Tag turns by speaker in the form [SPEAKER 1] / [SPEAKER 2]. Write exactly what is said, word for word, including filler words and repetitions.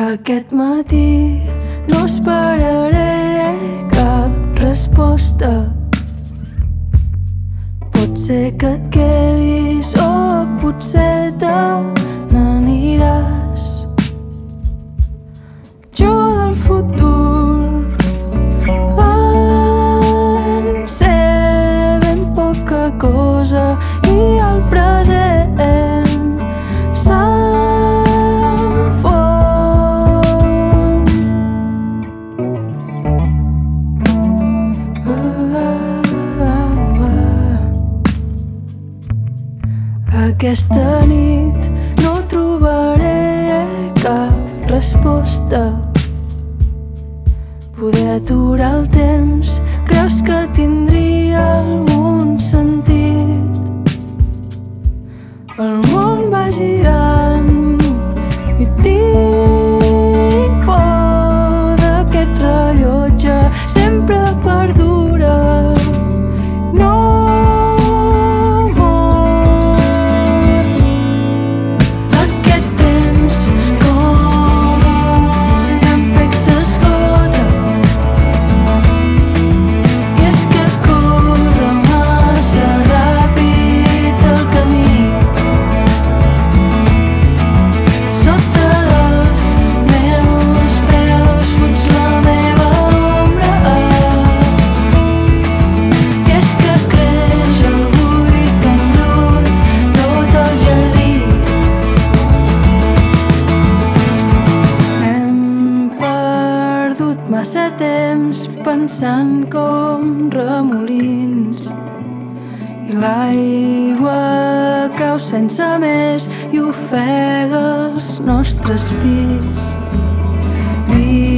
[SPEAKER 1] Aquest matí no esperaré cap resposta. Pot ser que et quedis o potser te n'aniràs. Jo del futur en sé ben poca cosa i el present se'm fon. Ah, ah, ah. Aquesta nit no trobaré cap resposta. Poder aturar el temps, creus que tindria algun sentit? El món va girant i tinc por d'aquest rellotge sempre perdura. No mor. Aquest temps com un llampec s'esgota i és que corre massa ràpid el camí. Sota dels meus peus fuig la meva ombra i és que creix el buit que ha embrut tot el jardí. Hem perdut massa temps pensant com remolins i l'aigua cau sense més i ofega els nostres pits.